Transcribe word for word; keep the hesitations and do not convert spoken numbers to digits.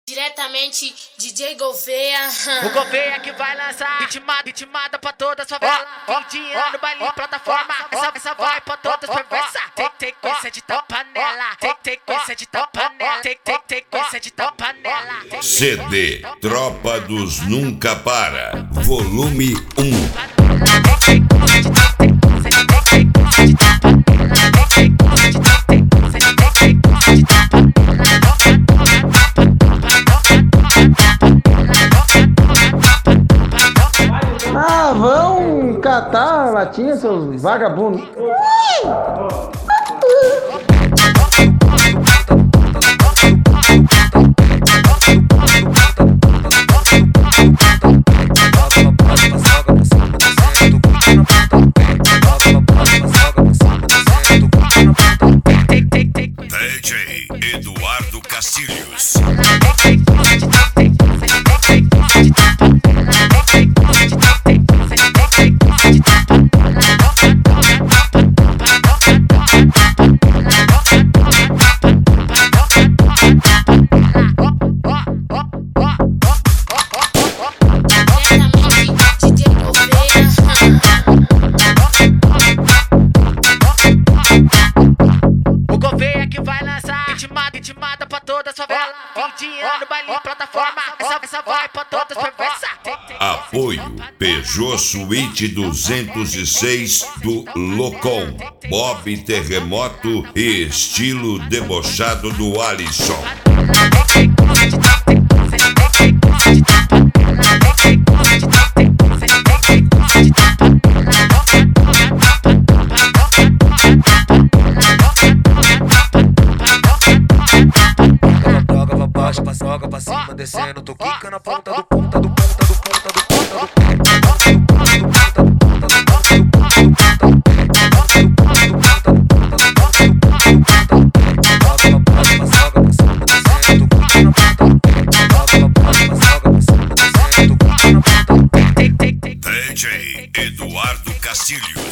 Diretamente D J Gouveia. O Gouveia que vai lançar ritmada, ritmada pra toda a favela. Fim de ano, baile, plataforma. Essa, essa vai pra todas as perversas. Tem, tem coisa de panela. Tem, tem coisa de panela. Tem, tem, tem coisa de panela. C D Tropa dos Nunca Para, volume um. Ah, vão catar a latinha, seus vagabundos. D J Eduardo Castilhos. O Gouveia que vai lançar ritmada, ritmada pra toda a favela. Fim de ano, baile, plataforma. Essa, essa vai pra todas as perversas. Apoio Peugeot Suite duzentos e seis do Locom, Bob Terremoto e estilo debochado do Alisson. Joga pra baixo, joga pra cima, descendo, tô quica na ponta do ponta do ponta do ponta do ponta do D J Eduardo Castilhos.